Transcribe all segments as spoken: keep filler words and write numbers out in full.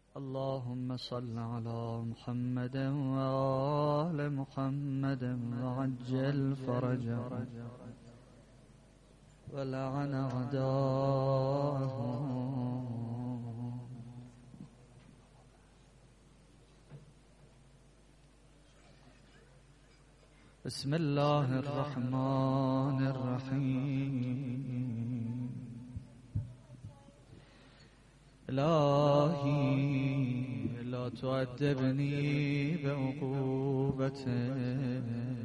اللهم صل على محمد وآل محمد وعجل فرجهم ولعن أعداءهم. بسم الله الرحمن الرحيم. إلهي لا تؤدبني بعقوبتك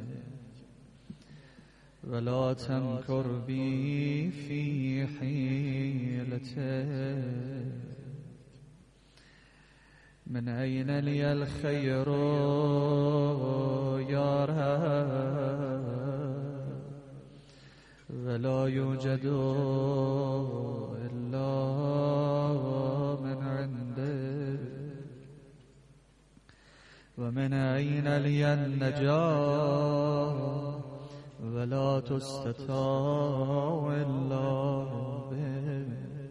ولا تمكر بي في حيلتك. من أين لي الخير يا رب ولا يوجد إلا من عندك. ومن أين لي النجاة ولا تستطاع إلا بك.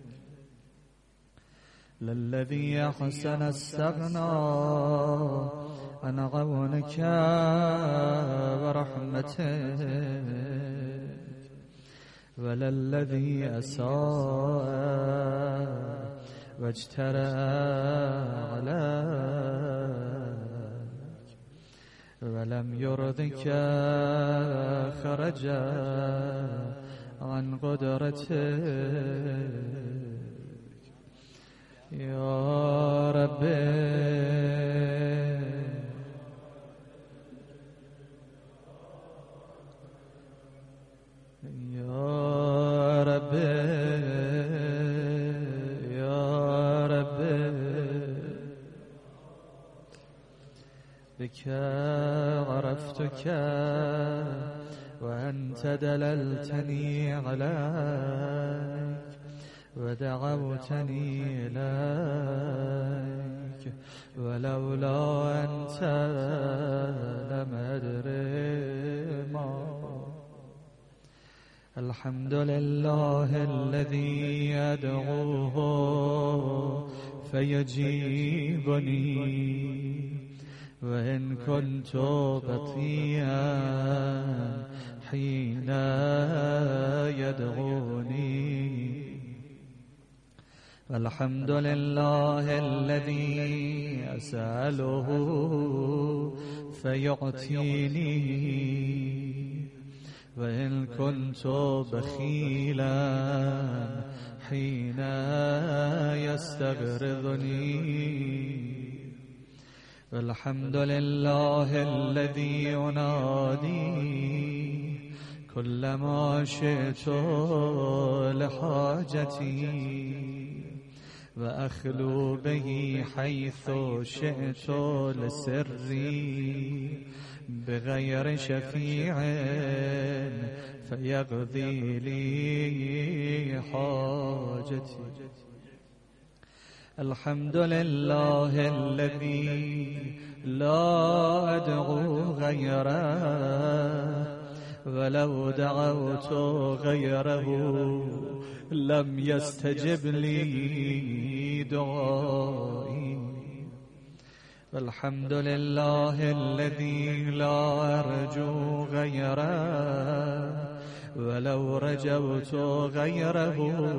للذي أحسن استغنى عن عونك ورحمتك وللذي أساء واجترى عليك ولم يرضك خرج عن قدرتك. يا ربي يا ربي يا ربي بك عرفتك وأنت دللتني عليك ودعوتني إليك ولولا أنت لم أدري ما. الحمد لله الذي أدعوه فيجيبني وإن كنت بطيئا حين يدعوني. الحمد لله الذي أسأله فيعطيني وإن كنت بخيلا حين يستغرضني. الحمد لله الذي أنادي كلما شئت لحاجتي وأخلو به حيث شئت لسري بغير شفيع فيقضي لي حاجتي. الحمد لله الذي لا أدعو غيره ولو دعوت غيره لم يستجب لي دعائي. الحمد لله الذي لا أرجو غيره ولو رجوت غيره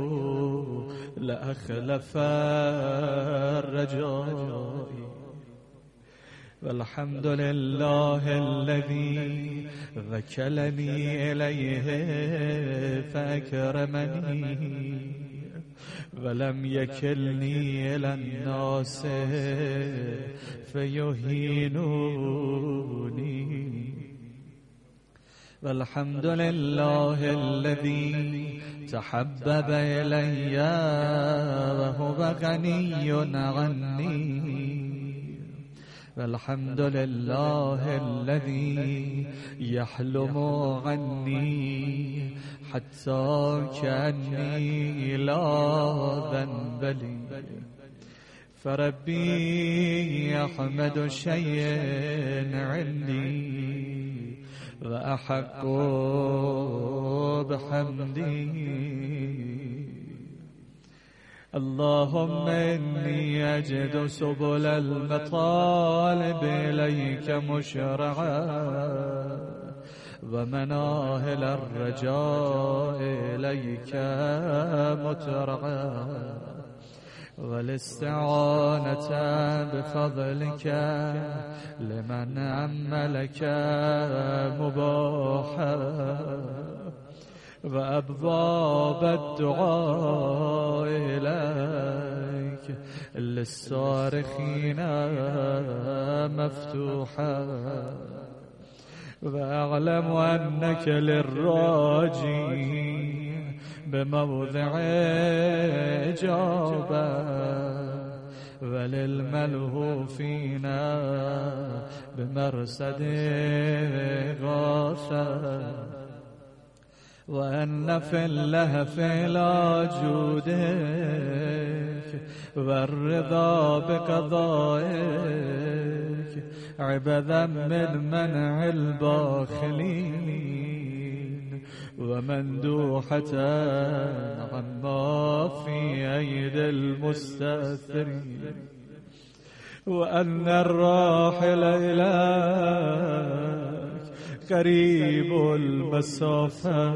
لأخلف الرجاء. والحمد لله الذي وكلني إليه فأكرمني ولم يكلني إلى الناس فيهينوني. والحمد لله الذي تحبب إلي وهو غني عني. والحمد لله الذي يحلم عني حتى كأني لا ذنب لي. فربي أحمد شيء عندي وأحق بحمدي. اللهم إني أجد سبل المطالب إليك مشرعا ومناهل الرجاء إليك مترعا والاستعانة بفضلك لمن أملك مباحا وأبواب الدعاء إليك للصارخين مفتوحا وأعلم أنك للراجي بموضع إجابة وللملهوفين بمرصد غاثة وأن في اللهف لا جودك والرضا بقضائك عبثا من منع الباخلين ومندوحة عما في أيدي المستأثرين وأن الراحل إليك قريب المسافة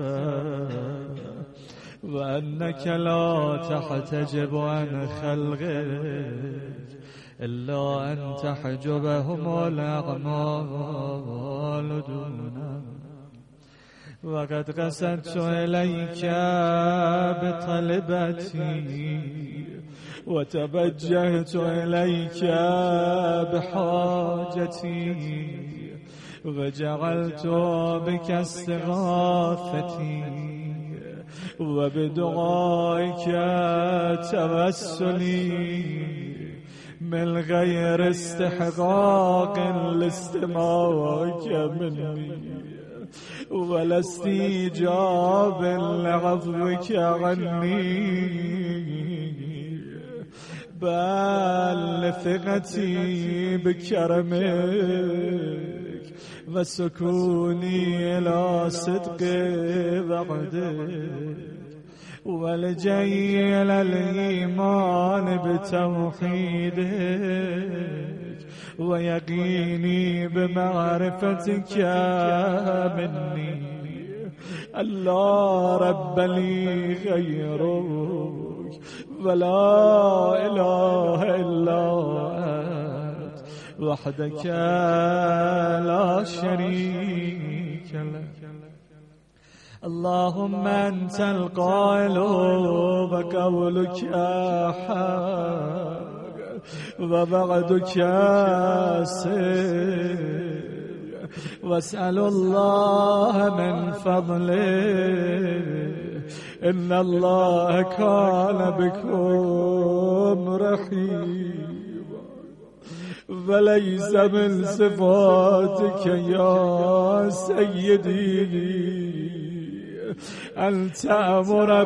وأنك لا تحتجب عن خلقك إلا أن تحجبهم الأعمال دونك وقد قصدت إليك بطلبتي وتوجهت إليك بحاجتي وجعلت بك استغاثتي وبدعائك توسلي من غير استحقاق لاستماعك مني ولا استيجاب لعفوك عني بل لثقتي بكرمك وسكوني إلى صدق وعدك ولجي إلى الإيمان بتوحيدك ويقيني بمعرفتك مني لا رب لي غيرك ولا إله إلا أنت وحدك لا شريك لك. اللهم أنت القائل وقولك حق وبعدك سر واسأل الله من فضله إن الله كان بكم رحيما وليس من صفاتك يا سيدي أن تأمر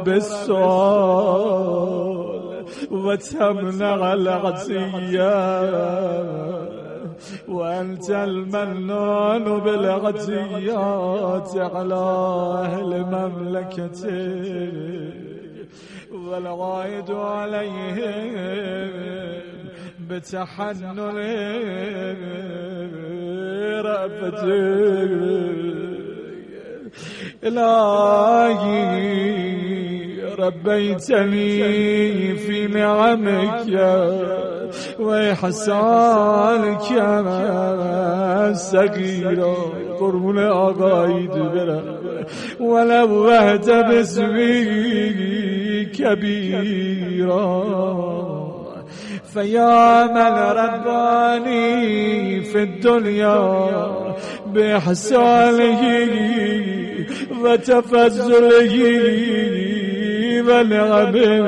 بالسؤال وتمنع العطية وأنت المنان بالعطيات على أهل مملكتك والعائد عليهم بتحنن رأفتك. إلهي ربيتني في نعمك وإحسانك الصغيرة قربون آقايد برا ولوهت باسمي كبيرا فيا من رباني في الدنيا بإحسانه وتفضله ونعمه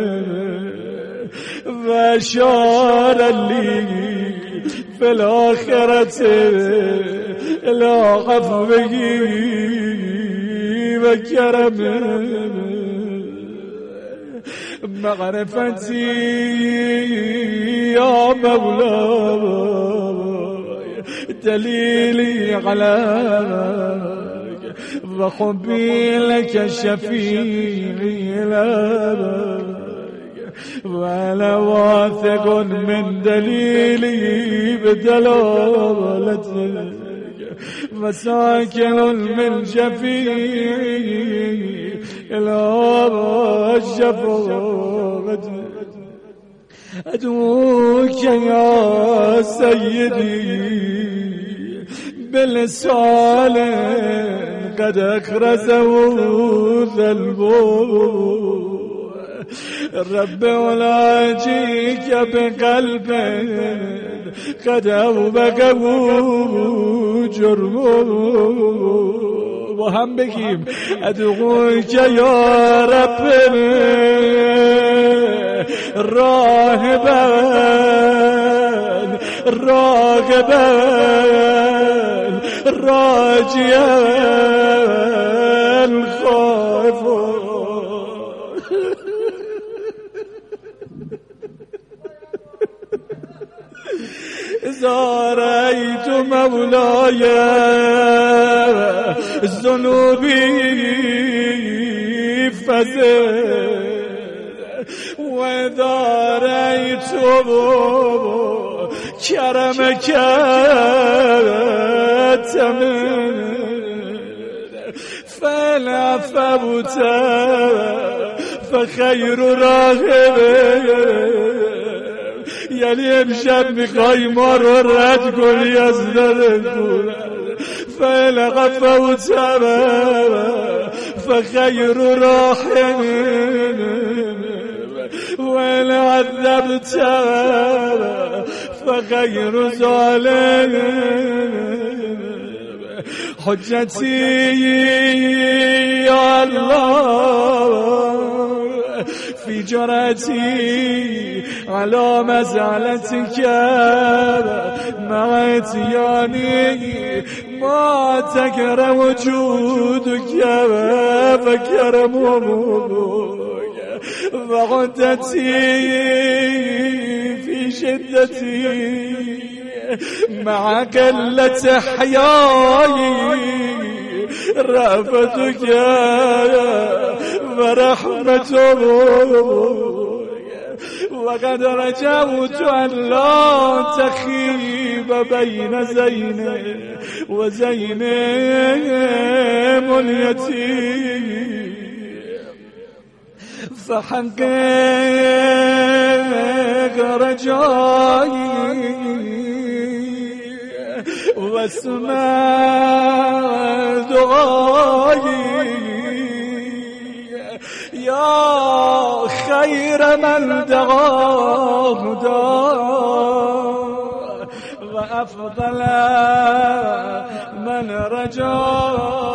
وأشار لي في الآخرة إلى عفوه وكرمه معرفتي يا مولاي دليلي عليك وحبي لك شفيعي لك وأنا واثق من دليلي بدلالتك مساكن من شفيعي إلى الشفاعة أدعوك يا سيدي بلسان قد أخرزه ذنبه الرب ولا جيك بقلب قد أوبقه جرمه وهم بكيم أدعوك يا رب راهبا راغبا راجيا خائفا إذا رأيت مولاي ذنوبي فزد وإذا رأيت كرمك تمن فلا فوت فخير راغب یعنی امشب میخوای ما رو رد کنی از در دور فلق فوت فخیر راحم وإن عذبت فخير ظالم حجتي يا الله في جرأتي على مزعلتك مع اتياني ما تكره وجودك فكرمك وعدتي في شدتي مع قلة حياي رأفتك ورحمتك وقد رجوت أن لا تخيب بين زينب وزينب اليتيم فحقق رجائي واسمع دعائي يا خير من دعاه دعا وأفضل من رجاه